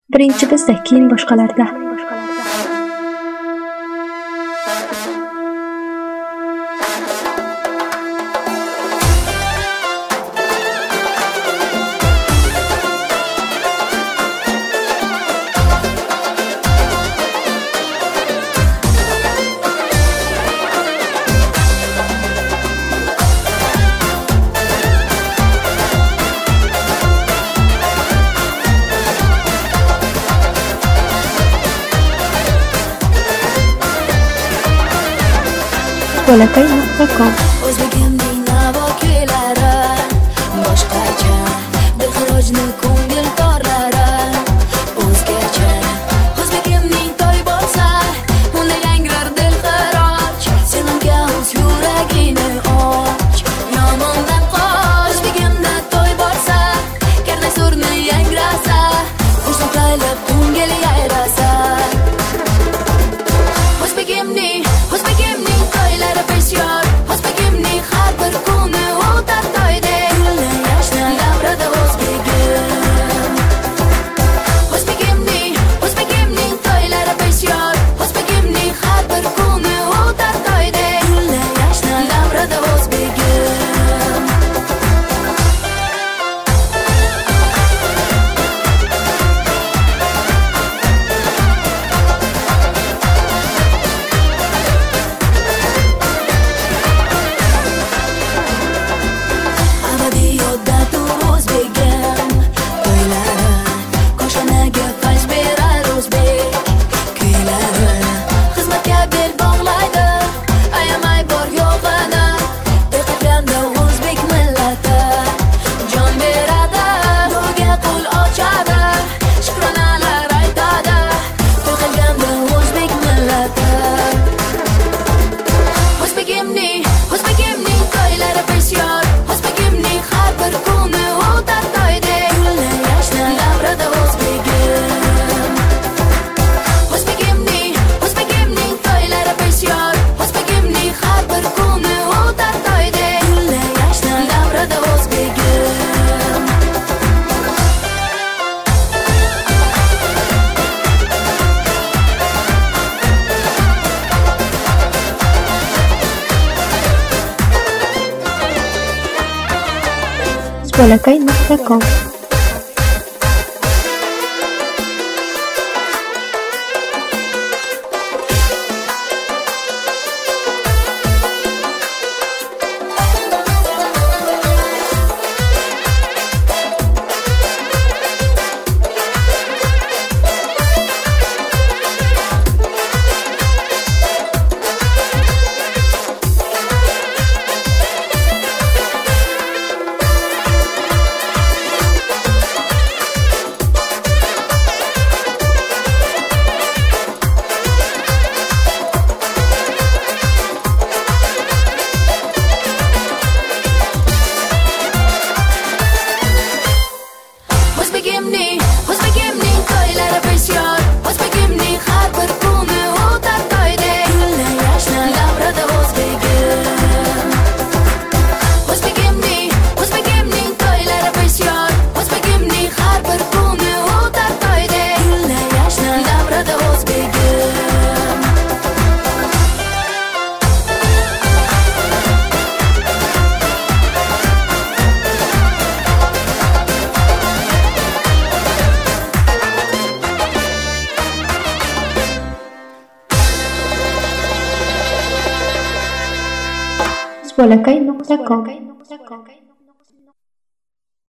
Birinchi bizda, keyin boshqalarda. Bolakay.com O'zbekimning navo kuylari boshqacha, dilxirojni ko'ngil torlari o'zgacha. O'zbekimning to'y bo'lsa, unda yangrar dilxiroj, sen unga o'z yuragini och, yomondan qoch. O'zbekimda to'y bo'lsa, karnay surni yangrasa, qo'shiq qaylab ko'ngil yayrasa. O'zbekimning to'ylari bisyor, o'zbekimning har bir kuni o'tar to'ydek, gulni yashnar davrada o'zbegim. O'zbekimning to'ylari bisyor, o'zbekimning har bir kuni o'tar to'ydek, gulni yashnar davrada o'zbegim. O'zbekimning to'ylari bisyor, o'zbekimning har bir kuni o'tar to'ydek, gulni yashnar davrada o'zbegim. O'zbekimning to'ylari bisyor, o'zbekimning har bir kuni o'tar to'ydek, gulni yashnar davrada o'zbegim. Bolakay.com O'zbekimning to'ylari bisyor, o'zbekimning har bir kuni o'tar to'ydek, gulni yashnar davrada o'zbegim. O'zbekimning to'ylari bisyor, o'zbekimning har bir kuni o'tar to'ydek, gulni yashnar davrada o'zbegim. Bolakay.com